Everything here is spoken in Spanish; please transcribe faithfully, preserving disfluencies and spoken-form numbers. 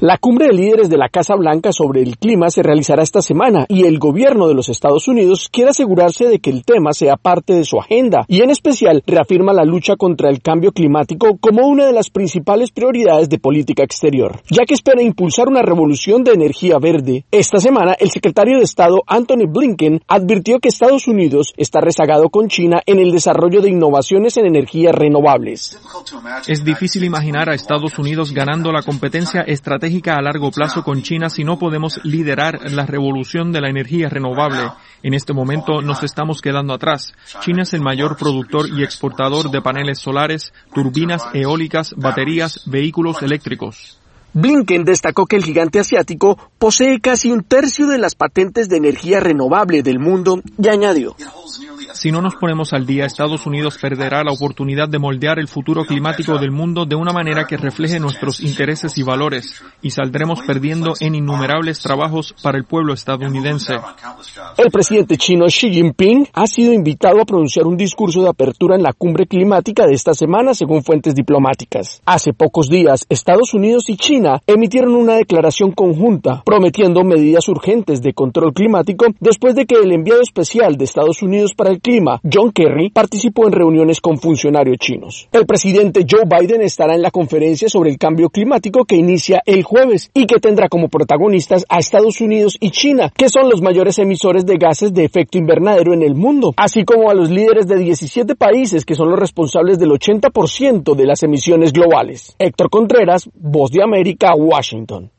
La cumbre de líderes de la Casa Blanca sobre el clima se realizará esta semana y el gobierno de los Estados Unidos quiere asegurarse de que el tema sea parte de su agenda y en especial reafirma la lucha contra el cambio climático como una de las principales prioridades de política exterior, ya que espera impulsar una revolución de energía verde. Esta semana el secretario de Estado Antony Blinken advirtió que Estados Unidos está rezagado con China en el desarrollo de innovaciones en energías renovables. Es difícil imaginar a Estados Unidos ganando la competencia estratégica a largo plazo con China si no podemos liderar la revolución de la energía renovable. En este momento nos estamos quedando atrás. China es el mayor productor y exportador de paneles solares, turbinas eólicas, baterías, vehículos eléctricos. Blinken destacó que el gigante asiático posee casi un tercio de las patentes de energía renovable del mundo y añadió: si no nos ponemos al día, Estados Unidos perderá la oportunidad de moldear el futuro climático del mundo de una manera que refleje nuestros intereses y valores, y saldremos perdiendo en innumerables trabajos para el pueblo estadounidense. El presidente chino Xi Jinping ha sido invitado a pronunciar un discurso de apertura en la cumbre climática de esta semana, según fuentes diplomáticas. Hace pocos días, Estados Unidos y China emitieron una declaración conjunta prometiendo medidas urgentes de control climático después de que el enviado especial de Estados Unidos para el clima, John Kerry, participó en reuniones con funcionarios chinos. El presidente Joe Biden estará en la conferencia sobre el cambio climático que inicia el jueves y que tendrá como protagonistas a Estados Unidos y China, que son los mayores emisores de gases de efecto invernadero en el mundo, así como a los líderes de diecisiete países que son los responsables del ochenta por ciento de las emisiones globales. Héctor Contreras, Voz de América, Washington.